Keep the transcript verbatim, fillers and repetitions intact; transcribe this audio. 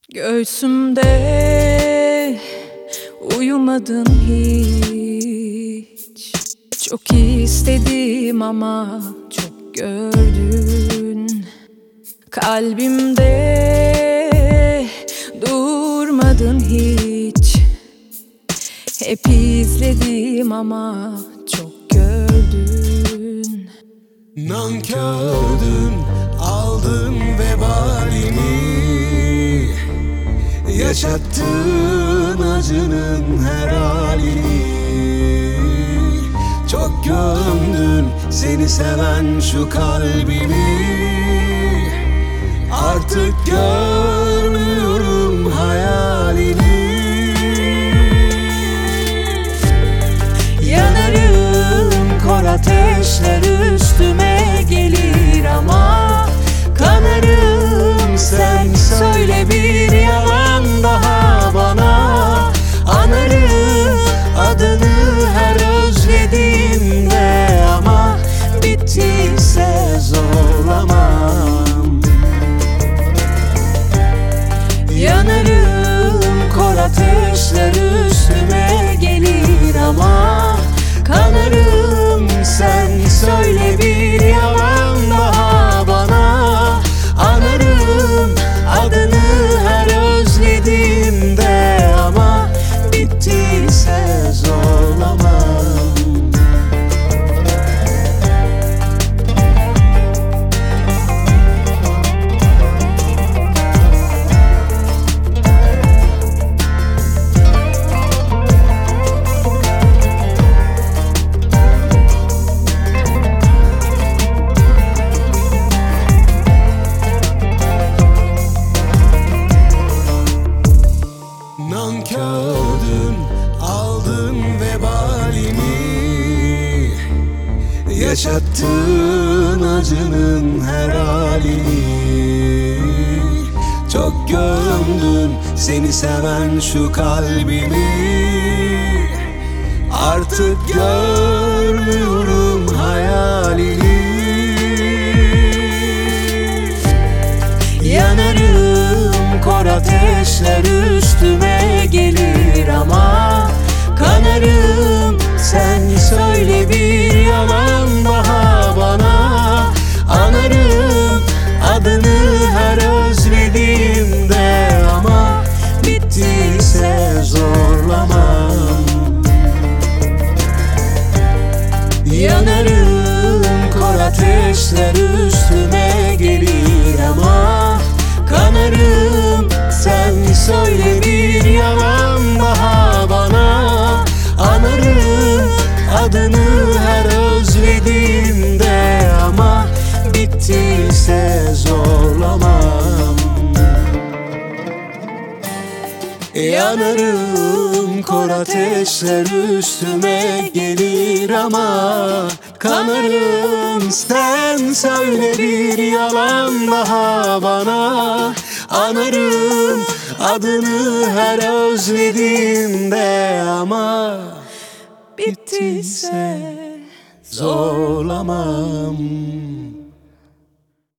Göğsümde uyumadın hiç. Çok istedim ama çok gördün. Kalbimde durmadın hiç. Hep izledim ama çok gördün. Nankördün, aldın vebalini. Yaşattın acının her halini. Çok gömdün seni seven şu kalbimi. Artık görmüyorum hayalini. Yanarım, kor ateşler üstüme gelir ama kanarım, sen söyle bir yalan daha bana. Anarım adını her özlediğimde ama bittiyse zorlamam. Yanarım, kor ateşler üstüme gelir ama kanarım, sen söyle bir yalan daha bana. Anarım adını her özlediğimde ama bittiyse zorlamam. Nankördün, aldın vebalini. Yaşattın acının her halini. Çok gömdün seni seven şu kalbimi. Artık görmüyorum hayalini. Yanarım, kor ateşler üstüme gelir ama kanarım, sen söyle bir yalan daha bana. Anarım adını her özlediğimde ama bittiyse zorlamam. Yanarım, kor ateşler üstüme gelir ama kanarım, sen söyle bir yalan daha bana. Anarım adını her özlediğimde ama bittiyse zorlamam. Yanarım, kor ateşler üstüme gelir ama kanarım, sen söyle bir yalan daha bana. Anarım adını her özlediğimde ama bittiyse zorlamam.